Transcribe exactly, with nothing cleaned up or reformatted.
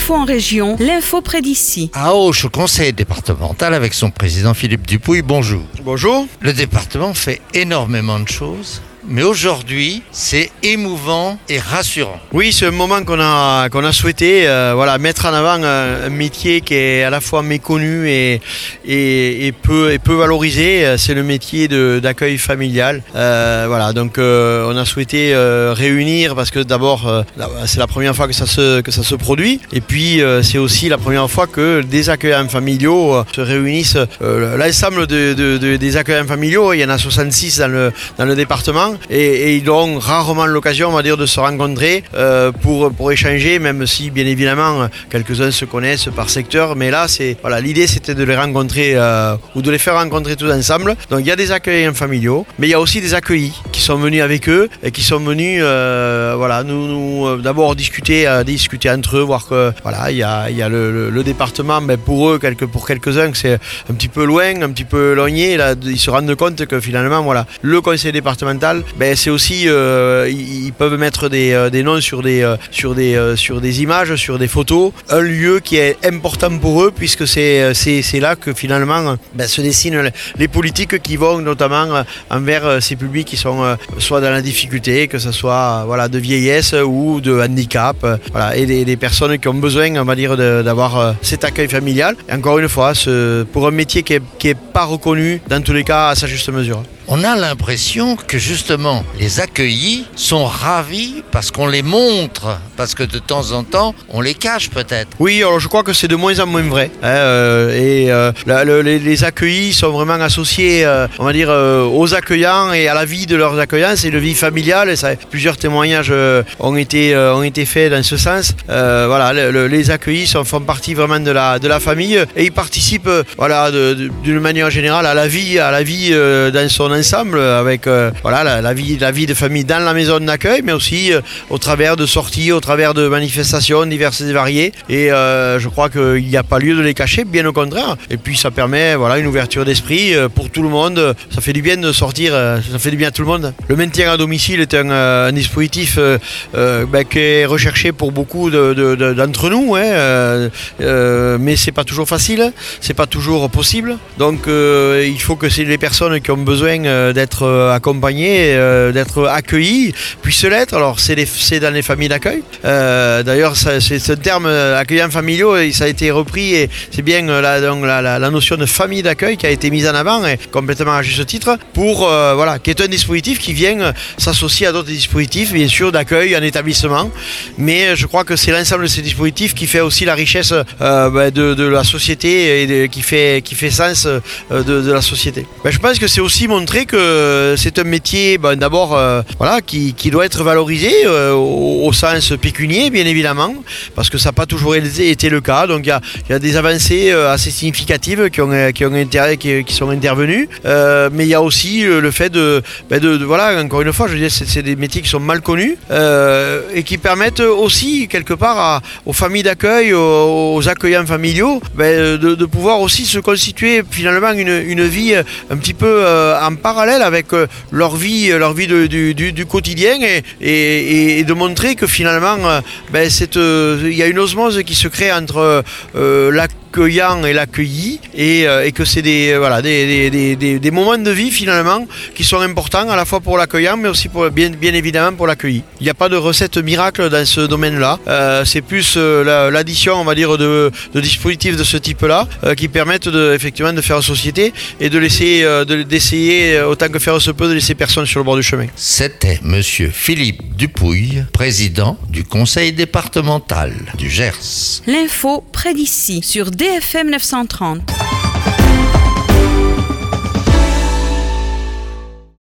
l'info en région, l'info près d'ici. À Auch, au conseil départemental, avec son président Philippe Dupouille, bonjour. Bonjour. Le département fait énormément de choses, mais aujourd'hui, c'est émouvant et rassurant. Oui, c'est un moment qu'on a, qu'on a souhaité euh, voilà, mettre en avant un, un métier qui est à la fois méconnu et, et, et, peu, et peu valorisé. C'est le métier de, d'accueil familial. Euh, voilà, donc euh, on a souhaité euh, réunir, parce que d'abord, euh, c'est la première fois que ça se, que ça se produit. Et puis, euh, c'est aussi la première fois que des accueillants familiaux euh, se réunissent. Euh, l'ensemble de, de, de, des accueillants familiaux, il y en a soixante-six dans le, dans le département. Et, et ils ont rarement l'occasion, on va dire, de se rencontrer euh, pour, pour échanger, même si bien évidemment quelques-uns se connaissent par secteur. Mais là, c'est, voilà, l'idée c'était de les rencontrer euh, ou de les faire rencontrer tous ensemble. Donc il y a des accueillants familiaux, mais il y a aussi des accueillis qui sont venus avec eux et qui sont venus euh, voilà, nous, nous euh, d'abord discuter, euh, discuter entre eux, voir que voilà, il y a, il y a le, le, le département, mais pour eux, quelque, pour quelques-uns, c'est un petit peu loin, un petit peu éloigné. Là, ils se rendent compte que finalement, voilà, le conseil départemental, ben, c'est aussi, euh, ils peuvent mettre des, euh, des noms sur des, euh, sur, des, euh, sur des images, sur des photos. Un lieu qui est important pour eux, puisque c'est, c'est, c'est là que finalement ben, se dessinent les politiques qui vont notamment envers ces publics qui sont euh, soit dans la difficulté, que ce soit voilà, de vieillesse ou de handicap, euh, voilà, et des, des personnes qui ont besoin, on va dire, de, d'avoir euh, cet accueil familial. Et encore une fois, ce, pour un métier qui n'est qui est pas reconnu, dans tous les cas, à sa juste mesure. On a l'impression que justement les accueillis sont ravis parce qu'on les montre, parce que de temps en temps on les cache peut-être. Oui, alors je crois que c'est de moins en moins vrai. Hein, euh, et euh, la, le, les, les accueillis sont vraiment associés, euh, on va dire, euh, aux accueillants et à la vie de leurs accueillants. C'est une vie familiale. Et ça, plusieurs témoignages euh, ont été euh, ont été faits dans ce sens. Euh, voilà, le, le, les accueillis sont, font partie vraiment de la de la famille et ils participent, euh, voilà, de, de, d'une manière générale à la vie, à la vie euh, dans son ensemble, avec euh, voilà, la, la, vie, la vie de famille dans la maison d'accueil, mais aussi euh, au travers de sorties, au travers de manifestations diverses et variées. Et euh, je crois qu'il n'y a pas lieu de les cacher, bien au contraire. Et puis ça permet voilà, une ouverture d'esprit euh, pour tout le monde. Ça fait du bien de sortir, euh, ça fait du bien à tout le monde. Le maintien à domicile est un, euh, un dispositif euh, euh, ben, qui est recherché pour beaucoup de, de, de, d'entre nous, hein, euh, euh, mais c'est pas toujours facile, c'est pas toujours possible. Donc euh, il faut que c'est les personnes qui ont besoin d'être accompagnés, d'être accueillis, puissent l'être. Alors c'est, les, c'est dans les familles d'accueil. Euh, d'ailleurs, ça, c'est ce terme accueillants familiaux, ça a été repris et c'est bien la, donc, la, la, la notion de famille d'accueil qui a été mise en avant et complètement à juste titre pour euh, voilà, qui est un dispositif qui vient s'associer à d'autres dispositifs, bien sûr, d'accueil en établissement. Mais je crois que c'est l'ensemble de ces dispositifs qui fait aussi la richesse euh, ben, de, de la société et de, qui fait qui fait sens euh, de, de la société. Ben, je pense que c'est aussi montrer que c'est un métier ben, d'abord euh, voilà, qui, qui doit être valorisé euh, au, au sens pécunier, bien évidemment, parce que ça n'a pas toujours été le cas. Donc il y, y a des avancées euh, assez significatives qui, ont, qui, ont inter- qui, qui sont intervenues, euh, mais il y a aussi euh, le fait de, ben de, de voilà, encore une fois, je veux dire, c'est, c'est des métiers qui sont mal connus euh, et qui permettent aussi quelque part à, aux familles d'accueil, aux, aux accueillants familiaux, ben, de, de pouvoir aussi se constituer finalement une, une vie un petit peu euh, en parallèle avec euh, leur vie, leur vie de, du, du, du quotidien et, et, et de montrer que finalement, euh, ben, il euh, y a une osmose qui se crée entre euh, l'accueillant et l'accueilli et, euh, et que c'est des, voilà, des, des, des, des moments de vie finalement qui sont importants à la fois pour l'accueillant mais aussi pour, bien, bien évidemment pour l'accueilli. Il n'y a pas de recette miracle dans ce domaine-là. Euh, c'est plus euh, la, l'addition, on va dire, de, de dispositifs de ce type-là euh, qui permettent de, effectivement de faire société et de laisser, euh, de, d'essayer autant que faire se peut de laisser personne sur le bord du chemin. C'était monsieur Philippe Dupouille, président du conseil départemental du Gers. L'info près d'ici sur D F M neuf cent trente.